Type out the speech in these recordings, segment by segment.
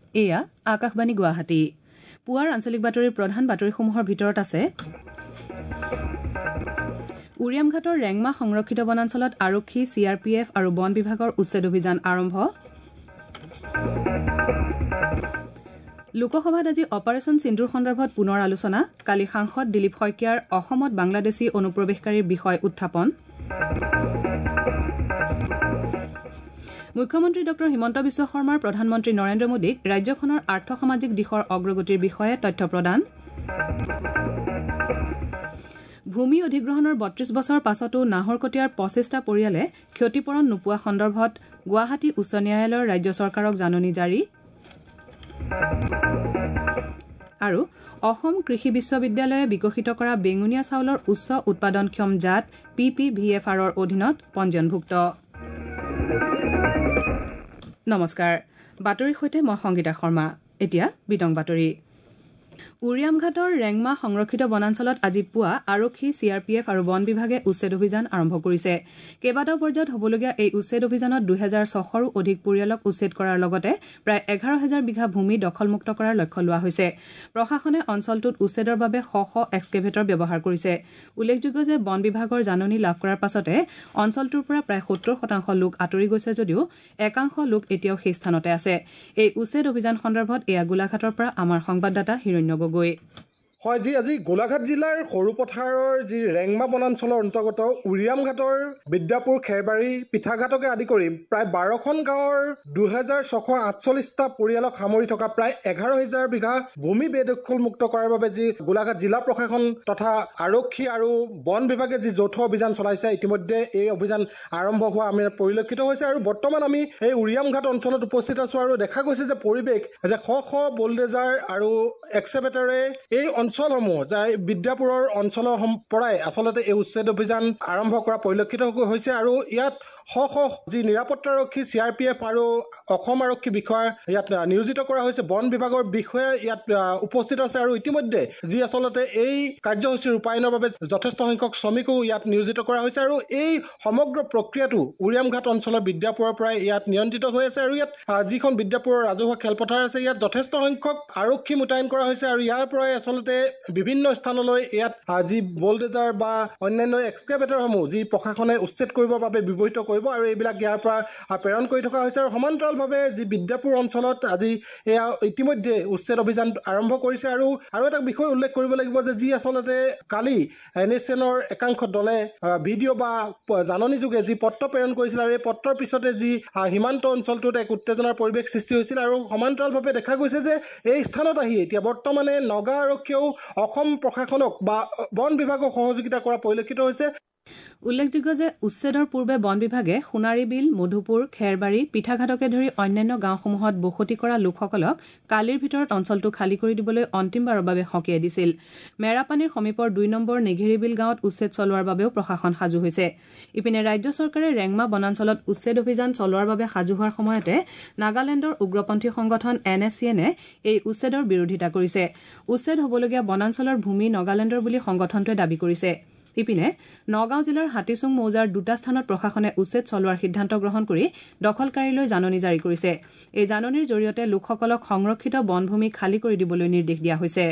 এয়া আকাশবাণী গুৱাহাটী পুৱাৰ আঞ্চলিক বাতৰিৰ প্ৰধান বাতৰিসমূহৰ ভিতৰত আছে উৰিয়ামঘাটৰ ৰেংমা সংৰক্ষিত বনাঞ্চলত আৰক্ষী CRPF আৰু বন বিভাগৰ উচ্ছেদ অভিযান আৰম্ভ লোকসভাত আজি অপাৰেচন সিন্দুৰ সন্দৰ্ভত পুনৰ আলোচনা কালি সাংসদ দিলীপ শইকীয়াৰ অসমত বাংলাদেশী অনুপ্ৰৱেশকাৰীৰ বিষয় উত্থাপন মুখ্যমন্ত্ৰী ডক্টৰ হিমন্ত বিশ্ব শৰ্মাৰ প্ৰধানমন্ত্ৰী নৰেন্দ্ৰ মোদীক ৰাজ্যখনৰ আৰ্থ সামাজিক দিশৰ অগ্ৰগতিৰ বিষয়ে তথ্য প্ৰদান ভূমি অধিগ্ৰহণৰ ৩২ বছৰ পাছতো নাহৰকটীয়াৰ ২৫টা পৰিয়ালে ক্ষতিপূৰণ নোপোৱা সন্দৰ্ভত গুৱাহাটী উচ্চ ন্যায়ালয়ৰ ৰাজ্য চৰকাৰক জাননী জাৰি আৰু অসম কৃষি বিশ্ববিদ্যালয়ে বিকশিত কৰা বেঙুনীয়া চাউলৰ উচ্চ উৎপাদনক্ষম জাত PPVFRৰ অধীনত পঞ্জীয়নভুক্ত নমস্কাৰ বাতৰিৰ সৈতে মই সংগীতা শৰ্মা এতিয়া বিতং বাতৰি উৰিয়ামঘাটৰ ৰেংমা সংৰক্ষিত বনাঞ্চলত আজি পুৱা আৰক্ষী CRPF আৰু বন বিভাগে উচ্ছেদ অভিযান আৰম্ভ কৰিছে কেইবাটাও পৰ্যায়ত হ'বলগীয়া এই উচ্ছেদ অভিযানত 2600ৰো অধিক পৰিয়ালক উচ্ছেদ কৰাৰ লগতে প্ৰায় 11000 বিঘা ভূমি দখলমুক্ত কৰাৰ লক্ষ্য লোৱা হৈছে প্ৰশাসনে অঞ্চলটোত উচ্ছেদৰ বাবে শ এক্সকেভেটৰ ব্যৱহাৰ কৰিছে উল্লেখযোগ্য যে বন বিভাগৰ জাননী লাভ কৰাৰ পাছতে অঞ্চলটোৰ পৰা প্ৰায় 70% লোক আঁতৰি গৈছে যদিও একাংশ লোক এতিয়াও সেই স্থানতে আছে এই উচ্ছেদ অভিযান সন্দৰ্ভত এয়া গোলাঘাটৰ পৰা আমাৰ সংবাদদাতা হিৰণ্য গগৈ হয় আজি গোলাঘাট জিলাৰ সৰুপথাৰৰ যি ৰেংমা বনাঞ্চলৰ অন্তৰ্গত উৰিয়ামঘাটৰ বিদ্যাপুৰ খেৰবাৰী পিঠাঘাটকে আদি কৰি প্ৰায় 12খন গাঁৱৰ 2648টা পৰিয়ালক সামৰি থকা প্ৰায় 11000 বিঘা ভূমি বেদখলমুক্ত কৰাৰ বাবে যি গোলাঘাট জিলা প্ৰশাসন তথা আৰক্ষী আৰু বন বিভাগে যি যৌথ অভিযান চলাইছে ইতিমধ্যে এই অভিযান আৰম্ভ হোৱা আমি পৰিলক্ষিত হৈছে আৰু বৰ্তমান আমি এই উৰিয়ামঘাট অঞ্চলত উপস্থিত আছো আৰু দেখা গৈছে যে পৰিৱেশ যে শ বোলডেজাৰ আৰু এক্সকেভেটৰে এই অঞ্চলসমূহ যাই বিদ্যাপুৰৰ অঞ্চলৰ পৰাই আচলতে এই উচ্ছেদ অভিযান আৰম্ভ কৰা পৰিলক্ষিত হৈছে আৰু ইয়াত যি নিৰাপত্তাৰক্ষী CRPF আৰু অসম আৰক্ষী বিষয়া ইয়াত নিয়োজিত কৰা হৈছে বন বিভাগৰ বিষয়া ইয়াত উপস্থিত আছে আৰু ইতিমধ্যে যি আচলতে এই কাৰ্যসূচী ৰূপায়ণৰ বাবে যথেষ্ট সংখ্যক শ্ৰমিকো ইয়াত নিয়োজিত কৰা হৈছে আৰু এই সমগ্ৰ প্ৰক্ৰিয়াটো উৰিয়ামঘাট অঞ্চলৰ বিদ্যাপুৰৰ পৰাই ইয়াত নিয়ন্ত্ৰিত হৈ আছে আৰু ইয়াত যিখন বিদ্যাপুৰৰ ৰাজহুৱা খেলপথাৰ আছে ইয়াত যথেষ্ট সংখ্যক আৰক্ষী মুতায়ন কৰা হৈছে আৰু ইয়াৰ পৰাই আচলতে বিভিন্ন স্থানলৈ ইয়াত যি বোলডেজাৰ বা অন্যান্য এক্সকেভেটৰসমূহ যি প্ৰশাসনে উচ্ছেদ কৰিবৰ বাবে ব্যৱহৃত কৰিব আৰু এইবিলাক ইয়াৰ পৰা প্ৰেৰণ কৰি থকা হৈছে আৰু সমান্তৰালভাৱে যি বিদ্যাপুৰ অঞ্চলত আজি এয়া ইতিমধ্যে উচ্ছেদ অভিযান আৰম্ভ কৰিছে আৰু এটা বিষয় উল্লেখ কৰিব লাগিব যে যি আচলতে কালি NSNৰ একাংশ দলে ভিডিঅ' বা জাননী যোগে যি পত্ৰ প্ৰেৰণ কৰিছিল আৰু এই পত্ৰৰ পিছতে যি সীমান্ত অঞ্চলটোত এক উত্তেজনাৰ পৰিৱেশ সৃষ্টি হৈছিল আৰু সমান্তৰালভাৱে দেখা গৈছে যে এই স্থানত আহি এতিয়া বৰ্তমানে নগা আৰক্ষীয়েও অসম প্ৰশাসনক বা বন বিভাগক সহযোগিতা কৰা পৰিলক্ষিত হৈছে উল্লেখযোগ্য যে উচ্ছেদৰ পূৰ্বে বন বিভাগে সোণাৰীবিল মধুপুৰ খেৰবাৰী পিঠাঘাটকে ধৰি অন্যান্য গাঁওসমূহত বসতি কৰা লোকসকলক কালিৰ ভিতৰত অঞ্চলটো খালী কৰি দিবলৈ অন্তিমবাৰৰ বাবে সকীয়াই দিছিল মেৰাপানীৰ সমীপৰ 2 নম্বৰ নেঘেৰিবিল গাঁৱত উচ্ছেদ চলোৱাৰ বাবেও প্ৰশাসন সাজু হৈছে ইপিনে ৰাজ্য চৰকাৰে ৰেংমা বনাঞ্চলত উচ্ছেদ অভিযান চলোৱাৰ বাবে সাজু হোৱাৰ সময়তে নাগালেণ্ডৰ উগ্ৰপন্থী সংগঠন NSCNে এই উচ্ছেদৰ বিৰোধিতা কৰিছে উচ্ছেদ হ'বলগীয়া বনাঞ্চলৰ ভূমি নাগালেণ্ডৰ বুলি সংগঠনটোৱে দাবী কৰিছে ইপিনে নগাঁও জিলাৰ হাতীচুং মৌজাৰ 2টা স্থানত প্ৰশাসনে উচ্ছেদ চলোৱাৰ সিদ্ধান্ত গ্ৰহণ কৰি দখলকাৰীলৈ জাননী জাৰি কৰিছে এই জাননীৰ জৰিয়তে লোকসকলক সংৰক্ষিত বনভূমি খালী কৰি দিবলৈ নিৰ্দেশ দিয়া হৈছে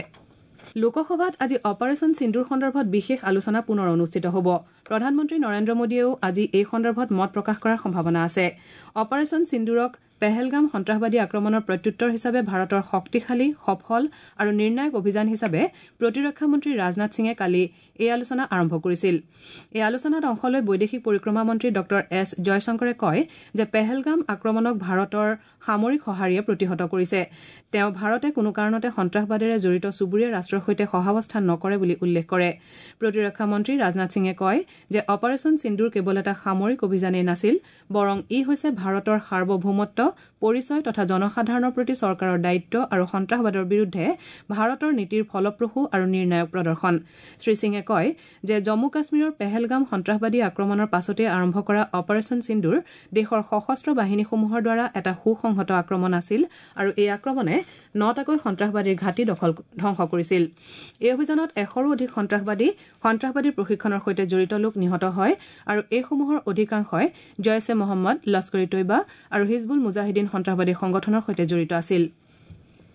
লোকসভাত আজি অপাৰেচন সিন্দুৰ সন্দৰ্ভত বিশেষ আলোচনা পুনৰ অনুষ্ঠিত হ'ব প্ৰধানমন্ত্ৰী নৰেন্দ্ৰ মোদীয়েও আজি এই সন্দৰ্ভত মত প্ৰকাশ কৰাৰ সম্ভাৱনা আছে অপাৰেচন সিন্দুৰক পেহেলগাম সন্ত্ৰাসবাদী আক্ৰমণৰ প্ৰত্যুত্তৰ হিচাপে ভাৰতৰ শক্তিশালী সফল আৰু নিৰ্ণায়ক অভিযান হিচাপে প্ৰতিৰক্ষা মন্ত্ৰী ৰাজনাথ সিঙে কালি এই আলোচনা আৰম্ভ কৰিছিল এই আলোচনাত অংশ লৈ বৈদেশিক পৰিক্ৰমা মন্ত্ৰী ডক্টৰ S জয়শংকৰে কয় যে পেহেলগাম আক্ৰমণক ভাৰতৰ সামৰিক সঁহাৰিয়ে প্ৰতিহত কৰিছে তেওঁ ভাৰতে কোনো কাৰণতে সন্ত্ৰাসবাদীৰে জড়িত চুবুৰীয়া ৰাষ্ট্ৰৰ সৈতে সহাৱস্থান নকৰে বুলি উল্লেখ কৰে প্ৰতিৰক্ষা মন্ত্ৰী ৰাজনাথ সিঙে কয় যে অপাৰেচন সিন্দুৰ কেৱল এটা সামৰিক অভিযানেই নাছিল বৰং ই হৈছে ভাৰতৰ সাৰ্বভৌমত্ব পৰিচয় তথা জনসাধাৰণৰ প্ৰতি চৰকাৰৰ দায়িত্ব আৰু সন্ত্ৰাসবাদৰ বিৰুদ্ধে ভাৰতৰ নীতিৰ ফলপ্ৰসূ আৰু নিৰ্ণায়ক প্ৰদৰ্শন শ্ৰী সিঙে কয় যে জম্মু কাশ্মীৰৰ পেহেলগাম সন্ত্ৰাসবাদী আক্ৰমণৰ পাছতে আৰম্ভ কৰা অপাৰেচন সিন্দুৰ দেশৰ সশস্ত্ৰ বাহিনীসমূহৰ দ্বাৰা এটা সুসংহত আক্ৰমণ আছিল আৰু এই আক্ৰমণে 9টাকৈ সন্ত্ৰাসবাদীৰ ঘাটি ধ্বংস কৰিছিল এই অভিযানত 100ৰো অধিক সন্ত্ৰাসবাদীৰ প্ৰশিক্ষণৰ সৈতে জড়িত লোক নিহত হয় আৰু এইসমূহৰ অধিকাংশই জয়ছে মহম্মদ লস্কৰি তৈবা আৰু হিজবুল মুজাহিদিন সন্ত্ৰাসবাদী সংগঠনৰ সৈতে জড়িত আছিল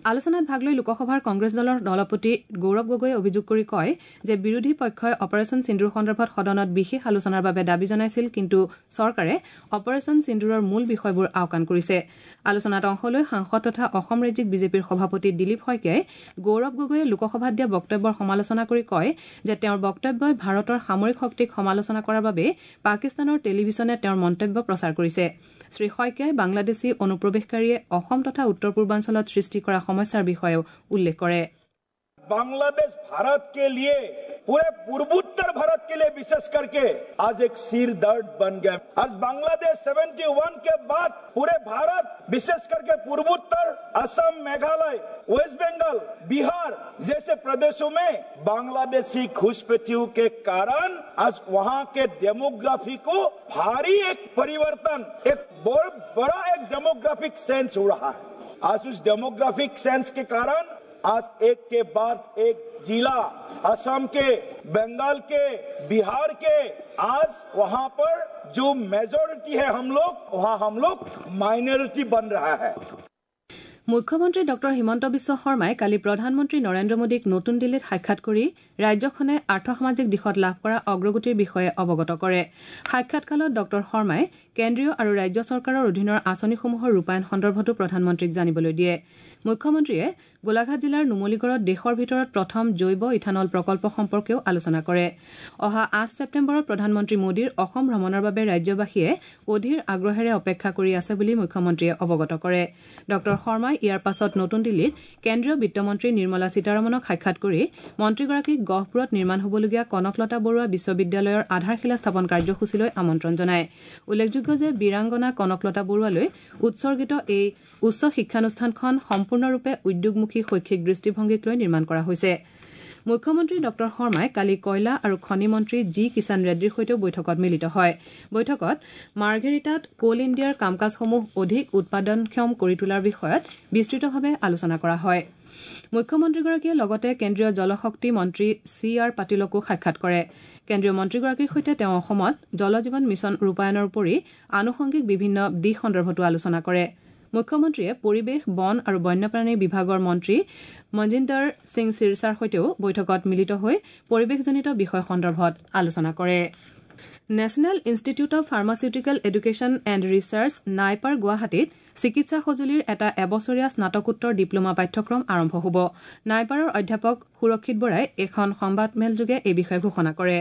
আলোচনাত ভাগ লৈ লোকসভাৰ কংগ্ৰেছ দলৰ দলপতি গৌৰৱ গগৈয়ে অভিযোগ কৰি কয় যে বিৰোধী পক্ষই অপাৰেচন সিন্দুৰ সন্দৰ্ভত সদনত বিশেষ আলোচনাৰ বাবে দাবী জনাইছিল কিন্তু চৰকাৰে অপাৰেচন সিন্দুৰৰ মূল বিষয়বোৰ আওকাণ কৰিছে আলোচনাত অংশ লৈ সাংসদ তথা অসম ৰাজ্যিক বিজেপিৰ সভাপতি দিলীপ শইকীয়াই গৌৰৱ গগৈয়ে লোকসভাত দিয়া বক্তব্যৰ সমালোচনা কৰি কয় যে তেওঁৰ বক্তব্যই ভাৰতৰ সামৰিক শক্তিক সমালোচনা কৰাৰ বাবে পাকিস্তানৰ টেলিভিছনে তেওঁৰ মন্তব্য প্ৰচাৰ কৰিছে শ্ৰী শইকীয়াই বাংলাদেশী অনুপ্ৰৱেশকাৰীয়ে অসম তথা উত্তৰ পূৰ্বাঞ্চলত সৃষ্টি কৰা সমস্যাৰ বিষয়েও উল্লেখ কৰে बांग्लादेश भारत के लिए पूरे पूर्वोत्तर भारत के लिए विशेष करके आज एक सिर दर्द बन गया आज बांग्लादेश 71 के बाद पूरे भारत विशेष करके पूर्वोत्तर असम मेघालय वेस्ट बंगाल बिहार जैसे प्रदेशों में बांग्लादेशी घुसपैठियों के कारण आज वहां के डेमोग्राफी को भारी एक परिवर्तन एक बहुत बड़ा एक डेमोग्राफिक सेंस हो रहा है आज उस डेमोग्राफिक सेंस के कारण आज एक के बाद एक जिला असम के बंगाल के बिहार के आज वहां पर जो मेजॉरिटी है हम लोग वहां हम लोग माइनॉरिटी बन रहा है মুখ্যমন্ত্ৰী ডক্টৰ হিমন্ত বিশ্ব শৰ্মাই কালি প্ৰধানমন্ত্ৰী নৰেন্দ্ৰ মোদীক নতুন দিল্লীত সাক্ষাৎ কৰি ৰাজ্যখনে আৰ্থসামাজিক দিশত লাভ কৰা অগ্ৰগতিৰ বিষয়ে অৱগত কৰে সাক্ষাৎকালত ডক্টৰ শৰ্মাই কেন্দ্ৰীয় আৰু ৰাজ্য চৰকাৰৰ অধীনৰ আঁচনিসমূহৰ ৰূপায়ণ সন্দৰ্ভতো প্ৰধানমন্ত্ৰীক জানিবলৈ দিয়ে মুখ্যমন্ত্ৰীয়ে গোলাঘাট জিলাৰ নুমলীগড়ত দেশৰ ভিতৰত প্ৰথম জৈৱ ইথানল প্ৰকল্প সম্পৰ্কেও আলোচনা কৰে অহা ৮ ছেপ্টেম্বৰত প্ৰধানমন্ত্ৰী মোদীৰ অসম ভ্ৰমণৰ বাবে ৰাজ্যবাসীয়ে অধীৰ আগ্ৰহেৰে অপেক্ষা কৰি আছে বুলি মুখ্যমন্ত্ৰীয়ে অৱগত কৰে ডক্টৰ শৰ্মাই ইয়াৰ পাছত নতুন দিল্লীত কেন্দ্ৰীয় বিত্তমন্ত্ৰী নিৰ্মলা সীতাৰমণক সাক্ষাৎ কৰি মন্ত্ৰীগৰাকীক গহপুৰত নিৰ্মাণ হ'বলগীয়া কনকলতা বৰুৱা বিশ্ববিদ্যালয়ৰ আধাৰশিলা স্থাপন কাৰ্যসূচীলৈ আমন্ত্ৰণ জনায় উল্লেখযোগ্য যে বীৰাংগনা কনকলতা বৰুৱালৈ উৎসৰ্গিত এই উচ্চ শিক্ষানুষ্ঠানখন সম্পূৰ্ণৰূপে উদ্যোগমুখী শৈক্ষিক দৃষ্টিভংগীক লৈ নিৰ্মাণ কৰা হৈছে মুখ্যমন্ত্ৰী ডক্টৰ শৰ্মাই কালি কয়লা আৰু খনি মন্ত্ৰী জি কিষাণ ৰেড্ডীৰ সৈতে বৈঠকত মিলিত হয় বৈঠকত মাৰ্ঘেৰিটাত কোল ইণ্ডিয়াৰ কামকাজসমূহ অধিক উৎপাদনক্ষম কৰি তোলাৰ বিষয়ত বিস্তৃতভাৱে আলোচনা কৰা হয় মুখ্যমন্ত্ৰীগৰাকীয়ে লগতে কেন্দ্ৰীয় জলশক্তি মন্ত্ৰী চি আৰ পাটিলকো সাক্ষাৎ কৰে কেন্দ্ৰীয় মন্ত্ৰীগৰাকীৰ সৈতে তেওঁ অসমত জল জীৱন মিছন ৰূপায়ণৰ উপৰি আনুষংগিক বিভিন্ন দিশ সন্দৰ্ভতো আলোচনা কৰে মুখ্যমন্ত্ৰীয়ে পৰিৱেশ বন আৰু বন্যপ্ৰাণী বিভাগৰ মন্ত্ৰী মনজিন্দৰ সিং সিৰছাৰ সৈতেও বৈঠকত মিলিত হৈ পৰিৱেশজনিত বিষয় সন্দৰ্ভত আলোচনা কৰে national institute of pharmaceutical education and research NIPER গুৱাহাটীত চিকিৎসা সঁজুলিৰ এটা এবছৰীয়া স্নাতকোত্তৰ ডিপ্ল'মা পাঠ্যক্ৰম আৰম্ভ হ'ব নাইপাৰৰ অধ্যাপক সুৰক্ষিত বৰাই এখন সংবাদমেলযোগে এই বিষয়ে ঘোষণা কৰে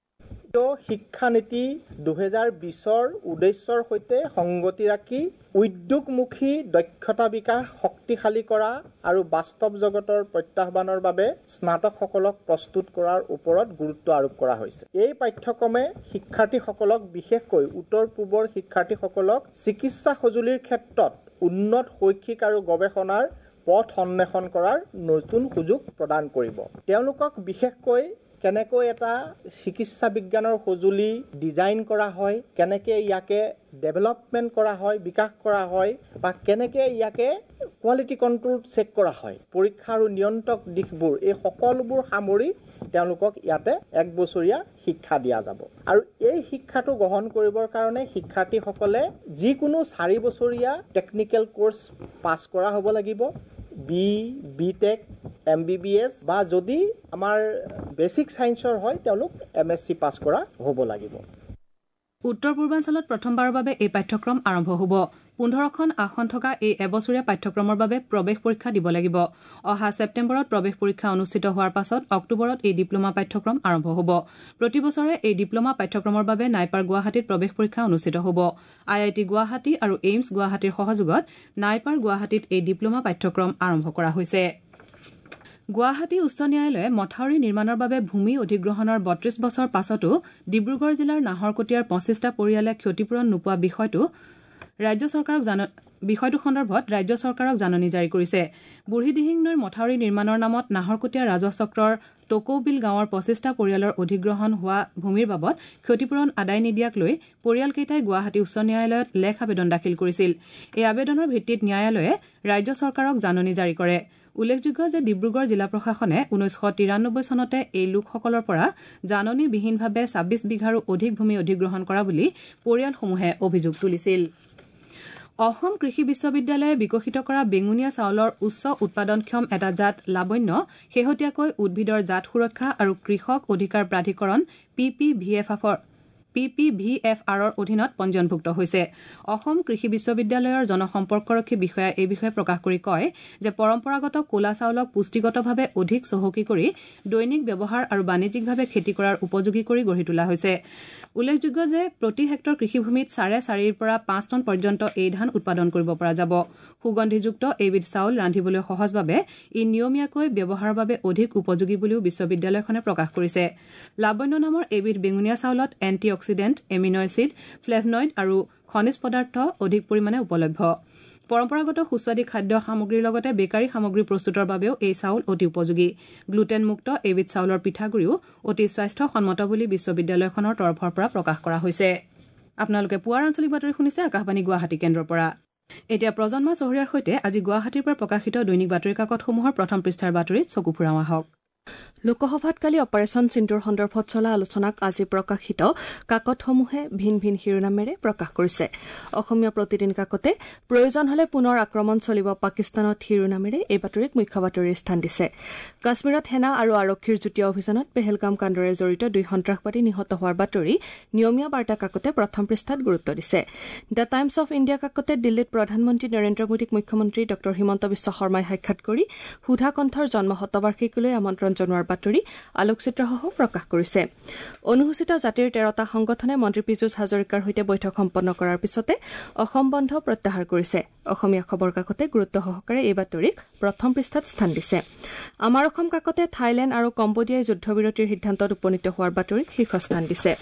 শিক্ষা নীতি 2020ৰ উদ্দেশ্যৰ সৈতে সংগতি ৰাখি উদ্যোগমুখী দক্ষতা বিকাশ শক্তিশালী কৰা আৰু বাস্তৱ জগতৰ প্ৰত্যাহ্বানৰ বাবে স্নাতকসকলক প্ৰস্তুত কৰাৰ ওপৰত গুৰুত্ব আৰোপ কৰা হৈছে এই পাঠ্যক্ৰমে শিক্ষাৰ্থীসকলক বিশেষকৈ উত্তৰ পূবৰ শিক্ষাৰ্থীসকলক চিকিৎসা সঁজুলিৰ ক্ষেত্ৰত উন্নত শৈক্ষিক আৰু গৱেষণাৰ পথ অন্বেষণ কৰাৰ নতুন সুযোগ প্ৰদান কৰিব তেওঁলোকক বিশেষকৈ কেনেকৈ এটা চিকিৎসা বিজ্ঞানৰ সঁজুলি ডিজাইন কৰা হয় কেনেকৈ ইয়াকে ডেভেলপমেণ্ট কৰা হয় বিকাশ কৰা হয় বা কেনেকৈ ইয়াকে কোৱালিটি কণ্ট্ৰল চেক কৰা হয় পৰীক্ষা আৰু নিয়ন্ত্ৰক দিশবোৰ এই সকলোবোৰ সামৰি তেওঁলোকক ইয়াতে এক বছৰীয়া শিক্ষা দিয়া যাব আৰু এই শিক্ষাটো গ্ৰহণ কৰিবৰ কাৰণে শিক্ষাৰ্থীসকলে যিকোনো 4 বছৰীয়া টেকনিকেল কোৰ্স পাছ কৰা হ'ব লাগিব বিটেক MBBS বা যদি আমাৰ বেসিক সায়েন্সৰ হয় তেওঁলোক MSc পাস কৰা হ'ব লাগিব উত্তৰ পূৰ্বাঞ্চলত প্ৰথমবাৰৰ বাবে এই পাঠ্যক্ৰম আৰম্ভ হ'ব 15খন আসন থকা এই এবছৰীয়া পাঠ্যক্ৰমৰ বাবে প্ৰৱেশ পৰীক্ষা দিব লাগিব অহা ছেপ্টেম্বৰত প্ৰৱেশ পৰীক্ষা অনুষ্ঠিত হোৱাৰ পাছত অক্টোবৰত এই ডিপ্ল'মা পাঠ্যক্ৰম আৰম্ভ হ'ব প্ৰতি বছৰে এই ডিপ্ল'মা পাঠ্যক্ৰমৰ বাবে নাইপাৰ গুৱাহাটীত প্ৰৱেশ পৰীক্ষা অনুষ্ঠিত হ'ব IIT গুৱাহাটী আৰু এইমছ গুৱাহাটীৰ সহযোগত নাইপাৰ গুৱাহাটীত এই ডিপ্ল'মা পাঠ্যক্ৰম আৰম্ভ কৰা হৈছে গুৱাহাটী উচ্চ ন্যায়ালয়ে মথাউৰি নিৰ্মাণৰ বাবে ভূমি অধিগ্ৰহণৰ 32 বছৰ পাছতো ডিব্ৰুগড় জিলাৰ নাহৰকটীয়াৰ 25টা পৰিয়ালে ক্ষতিপূৰণ নোপোৱা বিষয়টো সন্দৰ্ভত ৰাজ্য চৰকাৰক জাননী জাৰি কৰিছে বুঢ়ীদিহিং নৈৰ মথাউৰি নিৰ্মাণৰ নামত নাহৰকটীয়া ৰাজচক্ৰৰ টকৌবিল গাঁৱৰ 25টা পৰিয়ালৰ অধিগ্ৰহণ হোৱা ভূমিৰ বাবদ ক্ষতিপূৰণ আদায় নিদিয়াক লৈ পৰিয়ালকেইটাই গুৱাহাটী উচ্চ ন্যায়ালয়ত লেখ আবেদন দাখিল কৰিছিল এই আবেদনৰ ভিত্তিত ন্যায়ালয়ে ৰাজ্য চৰকাৰক জাননী জাৰি কৰে উল্লেখযোগ্য যে ডিব্ৰুগড় জিলা প্ৰশাসনে 1993 চনতে এই লোকসকলৰ পৰা জাননীবিহীনভাৱে 26 বিঘাৰো অধিক ভূমি অধিগ্ৰহণ কৰা বুলি পৰিয়ালসমূহে অভিযোগ তুলিছিল অসম কৃষি বিশ্ববিদ্যালয়ে বিকশিত কৰা বেঙুনীয়া চাউলৰ উচ্চ উৎপাদনক্ষম এটা জাত লাবণ্য শেহতীয়াকৈ উদ্ভিদৰ জাত সুৰক্ষা আৰু কৃষক অধিকাৰ প্ৰাধিকৰণ PPVFRৰ অধীনত পঞ্জীয়নভুক্ত হৈছে। অসম কৃষি বিশ্ববিদ্যালয়ৰ জনসম্পৰ্কৰক্ষী বিষয়াই এই বিষয়ে প্ৰকাশ কৰি কয় যে পৰম্পৰাগত ক'লা চাউলক পুষ্টিগতভাৱে অধিক চহকী কৰি দৈনিক ব্যৱহাৰ আৰু বাণিজ্যিকভাৱে খেতি কৰাৰ উপযোগী কৰি গঢ়ি তোলা হৈছে। উল্লেখযোগ্য যে প্ৰতি হেক্টৰ কৃষিভূমিত 4.5 পৰা 5 টন পৰ্যন্ত এই ধান উৎপাদন কৰিব পৰা যাব। সুগন্ধিযুক্ত এইবিধ চাউল ৰান্ধিবলৈ সহজভাৱে ই নিয়মীয়াকৈ ব্যৱহাৰৰ বাবে অধিক উপযোগী বুলিও বিশ্ববিদ্যালয়খনে প্ৰকাশ কৰিছে। লাবণ্য নামৰ এইবিধ বেঙুনীয়া চাউলত antioxidant, amino acid, flavonoid আৰু খনিজ পদাৰ্থ অধিক পৰিমাণে উপলব্ধ। পৰম্পৰাগত সুস্বাদী খাদ্য সামগ্ৰীৰ লগতে বেকাৰী সামগ্ৰী প্ৰস্তুতৰ বাবেও এই চাউল অতি উপযোগী। গ্লুটেনমুক্ত এইবিধ চাউলৰ পিঠাগুড়িও অতি স্বাস্থ্যসন্মত বুলি বিশ্ববিদ্যালয়খনৰ তৰফৰ পৰা প্ৰকাশ কৰা হৈছে। আপোনালোকে পুৱাৰ আঞ্চলিক বাতৰি শুনিছে আকাশবাণী গুৱাহাটী কেন্দ্ৰৰ পৰা। এতিয়া প্ৰজন্মা চহৰীয়াৰ সৈতে আজি গুৱাহাটীৰ পৰা প্ৰকাশিত দৈনিক বাতৰি কাকতসমূহৰ প্ৰথম পৃষ্ঠাৰ বাতৰিত চকু ফুৰাওঁ আহক। লোকসভাত কালি অপাৰেচন সিন্দুৰ সন্দৰ্ভত চলা আলোচনাক আজি প্ৰকাশিত কাকতসমূহে ভিন ভিন শিৰোনামেৰে প্ৰকাশ কৰিছে। অসমীয়া প্ৰতিদিন কাকতে প্ৰয়োজন হলে পুনৰ আক্ৰমণ চলিব পাকিস্তানত শিৰোনামেৰে এই বাতৰিক মুখ্য বাতৰিৰ স্থান দিছে। কাশ্মীৰত সেনা আৰু আৰক্ষীৰ যুটীয়া অভিযানত পেহেলগাম কাণ্ডৰে জড়িত 2 সন্ত্ৰাসবাদী নিহত হোৱাৰ বাতৰি নিয়মীয়া বাৰ্তা কাকতে প্ৰথম পৃষ্ঠাত গুৰুত্ব দিছে। দ্য টাইমছ অৱ ইণ্ডিয়া কাকতে দিল্লীত প্ৰধানমন্ত্ৰী নৰেন্দ্ৰ মোদীক মুখ্যমন্ত্ৰী ড হিমন্ত বিশ্ব শৰ্মাই সাক্ষাৎ কৰি সুধা কণ্ঠৰ জন্ম শতবাৰ্ষিকীলৈ আমন্ত্ৰণ জনোৱাৰ বাতৰি আলোকচিত্ৰসহ প্ৰকাশ কৰিছে। অনুসূচিত জাতিৰ 13টা সংগঠনে মন্ত্ৰী পীযুষ হাজৰিকাৰ সৈতে বৈঠক সম্পন্ন কৰাৰ পিছতে অসম বন্ধ প্ৰত্যাহাৰ কৰিছে। অসমীয়া খবৰ কাকতে গুৰুত্ব সহকাৰে এই বাতৰিক প্ৰথম পৃষ্ঠাত স্থান দিছে। আমাৰ অসম কাকতে থাইলেণ্ড আৰু কম্বোডিয়াই যুদ্ধবিৰতিৰ সিদ্ধান্তত উপনীত হোৱাৰ বাতৰিক শীৰ্ষস্থান দিছে।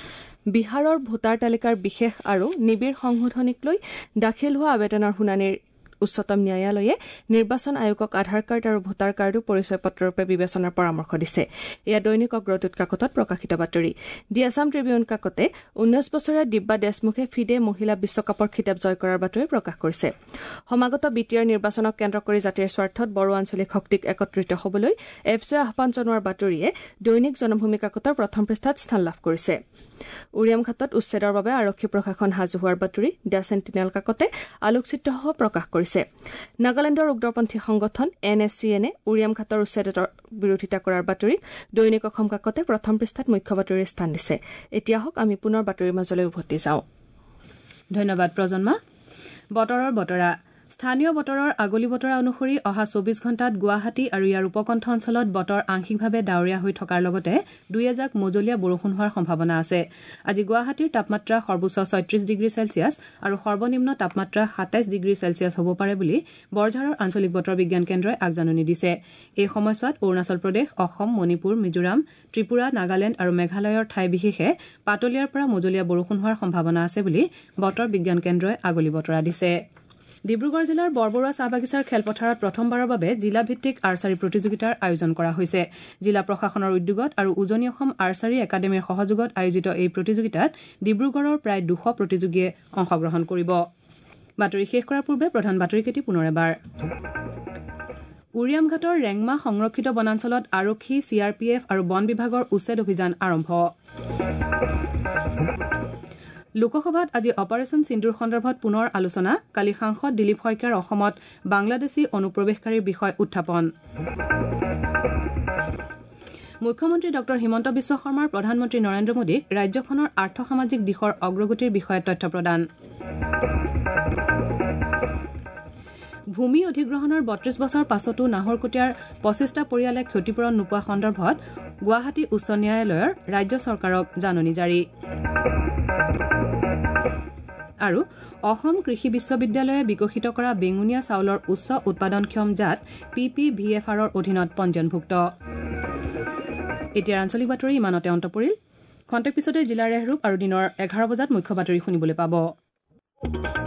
বিহাৰৰ ভোটাৰ তালিকাৰ বিশেষ আৰু নিবিড় সংশোধনীক লৈ দাখিল হোৱা আবেদনৰ শুনানিৰ উচ্চতম ন্যায়ালয়ে নিৰ্বাচন আয়োগক আধাৰ কাৰ্ড আৰু ভোটাৰ কাৰ্ডো পৰিচয় পত্ৰৰূপে বিবেচনাৰ পৰামৰ্শ দিছে। এয়া দৈনিক অগ্ৰদূত কাকতত প্ৰকাশিত বাতৰি। দি আছাম ট্ৰিবিউন কাকতে 19 বছৰীয়া দিব্যা দেশমুখে ফিডে মহিলা বিশ্বকাপৰ খিতাপ জয় কৰাৰ বাতৰি প্ৰকাশ কৰিছে। সমাগত বিটিআৰ নিৰ্বাচনক কেন্দ্ৰ কৰি জাতিৰ স্বাৰ্থত বড়ো আঞ্চলিক শক্তিক একত্ৰিত হ'বলৈ এফচিয়ে আহ্বান জনোৱাৰ বাতৰিয়ে দৈনিক জনভূমি কাকতৰ প্ৰথম পৃষ্ঠাত স্থান লাভ কৰিছে। উৰিয়াম ঘাটত উচ্ছেদৰ বাবে আৰক্ষী প্ৰশাসন সাজু হোৱাৰ বাতৰি দ্য চেণ্টিনেল কাকতে আলোকচিত্ৰসহ প্ৰকাশ কৰিছে। নাগালেণ্ডৰ উগ্ৰপন্থী সংগঠন NSCNে উৰিয়াম ঘাটৰ উচ্ছেদৰ বিৰোধিতা কৰাৰ বাতৰি দৈনিক অসম কাকতে প্ৰথম পৃষ্ঠাত মুখ্য বাতৰিৰ স্থান দিছে। এতিয়া হওক আমি পুনৰ বাতৰিৰ মাজলৈ উভতি যাওঁ। ধন্যবাদ প্ৰজন্মা। বতৰৰ বতৰা। স্থানীয় বতৰৰ আগলি বতৰা অনুসৰি অহা 24 ঘণ্টাত গুৱাহাটী আৰু ইয়াৰ উপকণ্ঠ অঞ্চলত বতৰ আংশিকভাৱে ডাৱৰীয়া হৈ থকাৰ লগতে দুই এজাক মজলীয়া বৰষুণ হোৱাৰ সম্ভাৱনা আছে। আজি গুৱাহাটীৰ তাপমাত্ৰা সৰ্বোচ্চ 36 ডিগ্ৰী চেলছিয়াছ আৰু সৰ্বনিম্ন তাপমাত্ৰা 27 ডিগ্ৰী চেলছিয়াছ হ'ব পাৰে বুলি বৰঝাৰৰ আঞ্চলিক বতৰ বিজ্ঞান কেন্দ্ৰই আগজাননী দিছে। এই সময়ছোৱাত অৰুণাচল প্ৰদেশ, অসম, মণিপুৰ, মিজোৰাম, ত্ৰিপুৰা, নাগালেণ্ড আৰু মেঘালয়ৰ ঠাই বিশেষে পাতলীয়াৰ পৰা মজলীয়া বৰষুণ হোৱাৰ সম্ভাৱনা আছে বুলি বতৰ বিজ্ঞান কেন্দ্ৰই আগলি বতৰা দিছে। ডিব্ৰুগড় জিলাৰ বৰবৰুৱা চাহ বাগিচাৰ খেলপথাৰত প্ৰথমবাৰৰ বাবে জিলা ভিত্তিক আৰ্চাৰী প্ৰতিযোগিতাৰ আয়োজন কৰা হৈছে। জিলা প্ৰশাসনৰ উদ্যোগত আৰু উজনি অসম আৰ্চাৰী একাডেমীৰ সহযোগত আয়োজিত এই প্ৰতিযোগিতাত ডিব্ৰুগড়ৰ প্ৰায় 200 প্ৰতিযোগীয়ে অংশগ্ৰহণ কৰিব। বাতৰি শেষ কৰাৰ পূৰ্বে প্ৰধান বাতৰিকেইটি পুনৰ এবাৰ। উৰিয়াম ঘাটৰ ৰেংমা সংৰক্ষিত বনাঞ্চলত আৰক্ষী, CRPF আৰু বন বিভাগৰ উচ্ছেদ অভিযান আৰম্ভ। লোকসভাত আজি অপাৰেচন সিন্দুৰ সন্দৰ্ভত পুনৰ আলোচনা। কালি সাংসদ দিলীপ শইকীয়াৰ অসমত বাংলাদেশী অনুপ্ৰৱেশকাৰীৰ বিষয় উত্থাপন। মুখ্যমন্ত্ৰী ড হিমন্ত বিশ্ব শৰ্মাৰ প্ৰধানমন্ত্ৰী নৰেন্দ্ৰ মোদীক ৰাজ্যখনৰ আৰ্থ সামাজিক দিশৰ অগ্ৰগতিৰ বিষয়ে তথ্য প্ৰদান। ভূমি অধিগ্ৰহণৰ 32 বছৰ পাছতো নাহৰকটীয়াৰ 25টা পৰিয়ালে ক্ষতিপূৰণ নোপোৱা সন্দৰ্ভত গুৱাহাটী উচ্চ ন্যায়ালয়ৰ ৰাজ্য চৰকাৰক জাননী জাৰি। আৰু অসম কৃষি বিশ্ববিদ্যালয়ে বিকশিত কৰা বেঙুনীয়া চাউলৰ উচ্চ উৎপাদনক্ষম জাত PPVFRৰ অধীনত পঞ্জীয়নভুক্ত। এতিয়া আঞ্চলিক বাতৰি ইমানতে অন্ত পৰিল। খন্তেক পিছতে জিলাৰ ৰেহৰূপ আৰু দিনৰ 11 বজাত মুখ্য বাতৰি শুনিবলৈ পাব।